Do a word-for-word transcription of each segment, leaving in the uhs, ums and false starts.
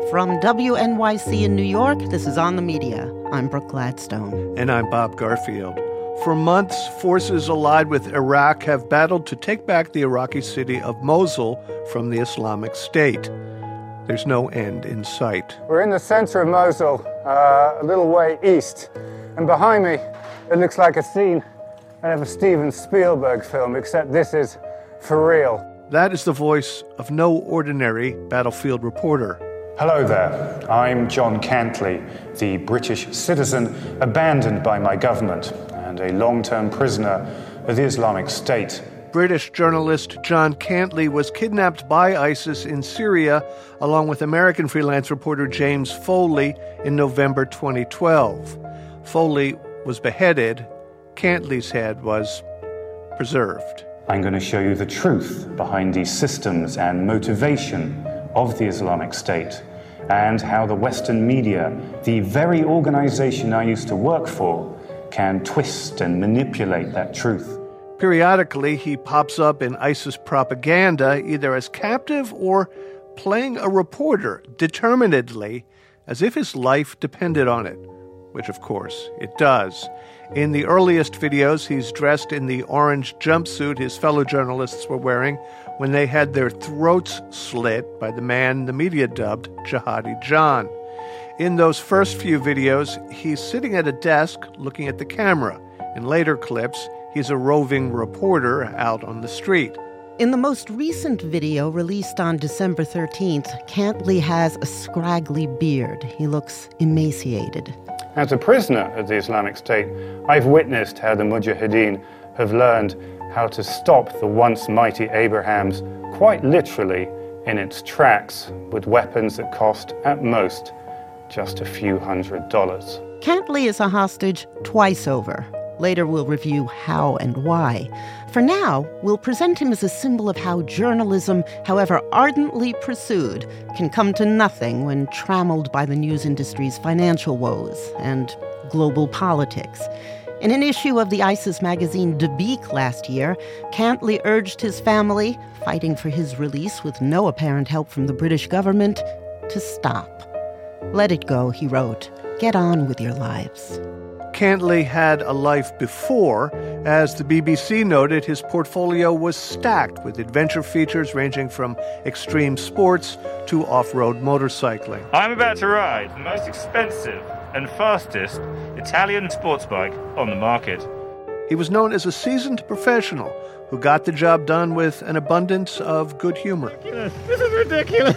From W N Y C in New York, this is On the Media. I'm Brooke Gladstone. And I'm Bob Garfield. For months, forces allied with Iraq have battled to take back the Iraqi city of Mosul from the Islamic State. There's no end in sight. We're in the center of Mosul, uh, a little way east. And behind me, it looks like a scene out of a Steven Spielberg film, except this is for real. That is the voice of no ordinary battlefield reporter. Hello there. I'm John Cantley, the British citizen abandoned by my government and a long-term prisoner of the Islamic State. British journalist John Cantley was kidnapped by ISIS in Syria, along with American freelance reporter James Foley in November twenty twelve. Foley was beheaded. Cantley's head was preserved. I'm going to show you the truth behind the systems and motivation of the Islamic State, and how the Western media, the very organization I used to work for, can twist and manipulate that truth. Periodically, he pops up in ISIS propaganda, either as captive or playing a reporter determinedly, as if his life depended on it, which, of course, it does. In the earliest videos, he's dressed in the orange jumpsuit his fellow journalists were wearing when they had their throats slit by the man the media dubbed Jihadi John. In those first few videos, he's sitting at a desk looking at the camera. In later clips, he's a roving reporter out on the street. In the most recent video released on December thirteenth, Cantley has a scraggly beard. He looks emaciated. As a prisoner of the Islamic State, I've witnessed how the Mujahideen have learned how to stop the once mighty Abrahams, quite literally, in its tracks, with weapons that cost, at most, just a few hundred dollars. Cantley is a hostage twice over. Later we'll review how and why. For now, we'll present him as a symbol of how journalism, however ardently pursued, can come to nothing when trammeled by the news industry's financial woes and global politics. In an issue of the ISIS magazine Dabiq last year, Cantley urged his family, fighting for his release with no apparent help from the British government, to stop. Let it go, he wrote. Get on with your lives. Cantley had a life before. As the B B C noted, his portfolio was stacked with adventure features ranging from extreme sports to off-road motorcycling. I'm about to ride the most expensive and fastest Italian sports bike on the market. He was known as a seasoned professional who got the job done with an abundance of good humor. Ridiculous. This is ridiculous.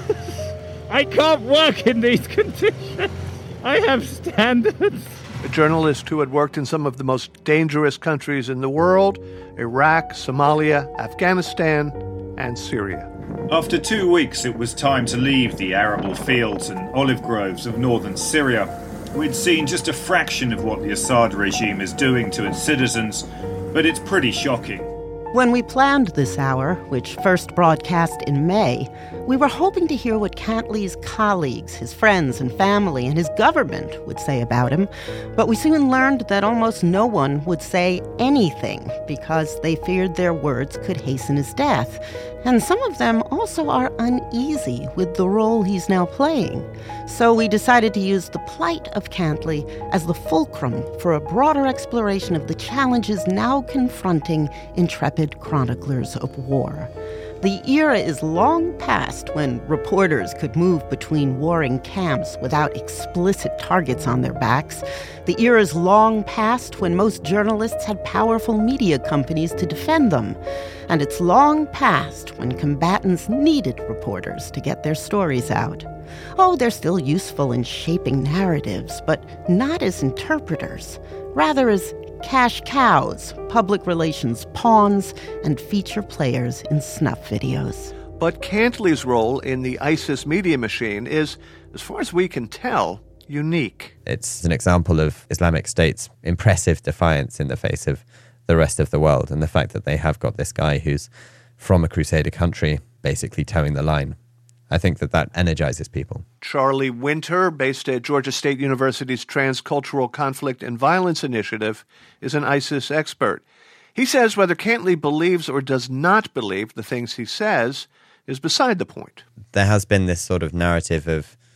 I can't work in these conditions. I have standards. A journalist who had worked in some of the most dangerous countries in the world, Iraq, Somalia, Afghanistan, and Syria. After two weeks, it was time to leave the arable fields and olive groves of northern Syria. We'd seen just a fraction of what the Assad regime is doing to its citizens, but it's pretty shocking. When we planned this hour, which first broadcast in May, we were hoping to hear what Cantley's colleagues, his friends and family, and his government would say about him. But we soon learned that almost no one would say anything because they feared their words could hasten his death. And some of them also are uneasy with the role he's now playing. So we decided to use the plight of Cantley as the fulcrum for a broader exploration of the challenges now confronting intrepid chroniclers of war. The era is long past when reporters could move between warring camps without explicit targets on their backs. The era is long past when most journalists had powerful media companies to defend them. And it's long past when combatants needed reporters to get their stories out. Oh, they're still useful in shaping narratives, but not as interpreters, rather as cash cows, public relations pawns, and feature players in snuff videos. But Cantley's role in the ISIS media machine is, as far as we can tell, unique. It's an example of Islamic State's impressive defiance in the face of the rest of the world, and the fact that they have got this guy who's from a Crusader country basically towing the line. I think that that energizes people. Charlie Winter, based at Georgia State University's Transcultural Conflict and Violence Initiative, is an ISIS expert. He says whether Cantley believes or does not believe the things he says is beside the point. There has been this sort of narrative of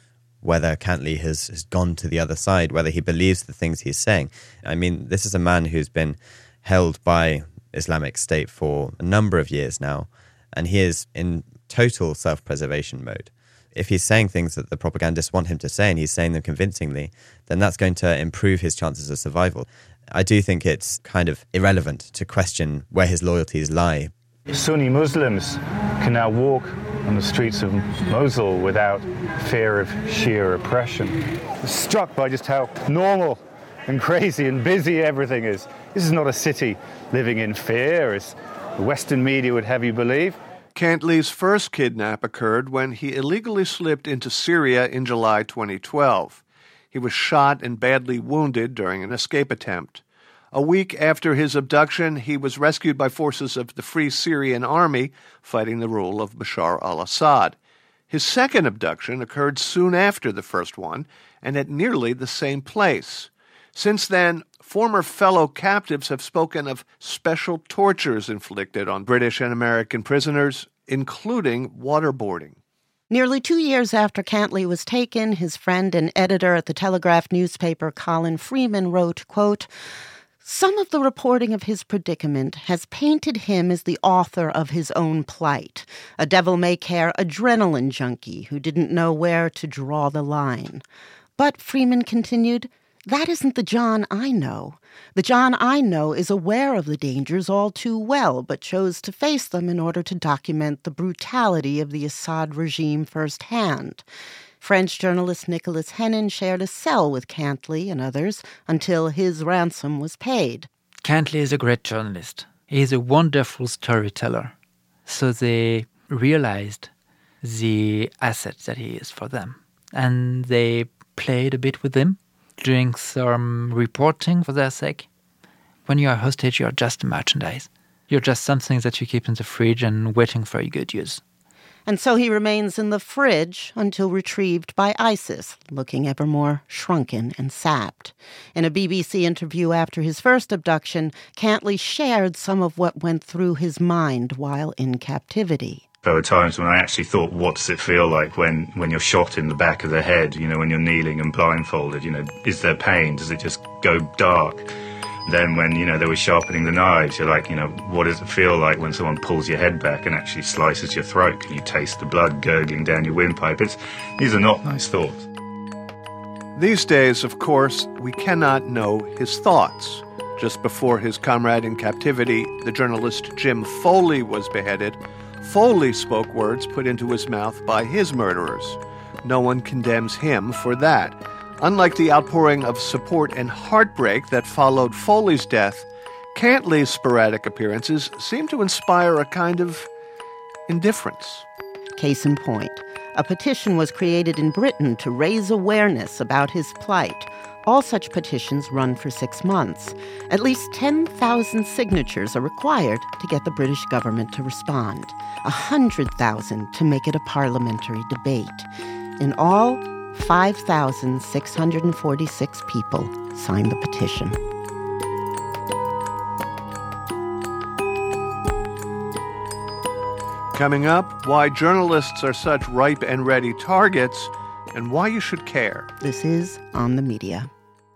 whether Cantley has, has gone to the other side, whether he believes the things he's saying. I mean, this is a man who's been held by Islamic State for a number of years now, and he is in total self-preservation mode. If he's saying things that the propagandists want him to say and he's saying them convincingly, then that's going to improve his chances of survival. I do think it's kind of irrelevant to question where his loyalties lie. Sunni Muslims can now walk on the streets of Mosul without fear of Shia oppression. I was struck by just how normal and crazy and busy everything is. This is not a city living in fear, as the Western media would have you believe. Cantley's first kidnap occurred when he illegally slipped into Syria in July twenty twelve. He was shot and badly wounded during an escape attempt. A week after his abduction, he was rescued by forces of the Free Syrian Army fighting the rule of Bashar al-Assad. His second abduction occurred soon after the first one and at nearly the same place. Since then, former fellow captives have spoken of special tortures inflicted on British and American prisoners, including waterboarding. Nearly two years after Cantley was taken, his friend and editor at the Telegraph newspaper, Colin Freeman, wrote, quote, "Some of the reporting of his predicament has painted him as the author of his own plight, a devil-may-care adrenaline junkie who didn't know where to draw the line. But," Freeman continued, "that isn't the John I know. The John I know is aware of the dangers all too well, but chose to face them in order to document the brutality of the Assad regime firsthand." French journalist Nicolas Hennin shared a cell with Cantley and others until his ransom was paid. Cantley is a great journalist. He is a wonderful storyteller. So they realized the asset that he is for them. And they played a bit with him, doing some reporting for their sake. When you are a hostage, you are just a merchandise. You're just something that you keep in the fridge and waiting for a good use. And so he remains in the fridge until retrieved by ISIS, looking ever more shrunken and sapped. In a B B C interview after his first abduction, Cantley shared some of what went through his mind while in captivity. There were times when I actually thought, what does it feel like when, when you're shot in the back of the head, you know, when you're kneeling and blindfolded, you know, is there pain? Does it just go dark? Then when, you know, they were sharpening the knives, you're like, you know, what does it feel like when someone pulls your head back and actually slices your throat? Can you taste the blood gurgling down your windpipe? It's, these are not nice thoughts. These days, of course, we cannot know his thoughts. Just before his comrade in captivity, the journalist Jim Foley, was beheaded, Foley spoke words put into his mouth by his murderers. No one condemns him for that. Unlike the outpouring of support and heartbreak that followed Foley's death, Cantley's sporadic appearances seem to inspire a kind of indifference. Case in point, a petition was created in Britain to raise awareness about his plight. All such petitions run for six months. At least ten thousand signatures are required to get the British government to respond, one hundred thousand to make it a parliamentary debate. In all, five thousand six hundred forty-six people signed the petition. Coming up, why journalists are such ripe and ready targets and why you should care. This is On the Media.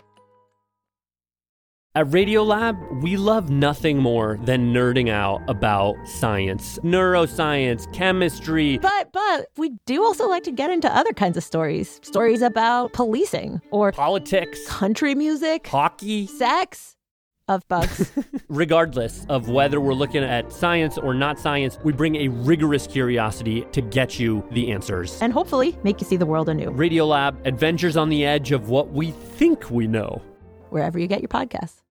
At Radiolab, we love nothing more than nerding out about science, neuroscience, chemistry. But, but, we do also like to get into other kinds of stories. Stories about policing or politics, country music, hockey, sex, of bugs. Regardless of whether we're looking at science or not science, we bring a rigorous curiosity to get you the answers. And hopefully make you see the world anew. Radiolab, adventures on the edge of what we think we know. Wherever you get your podcasts.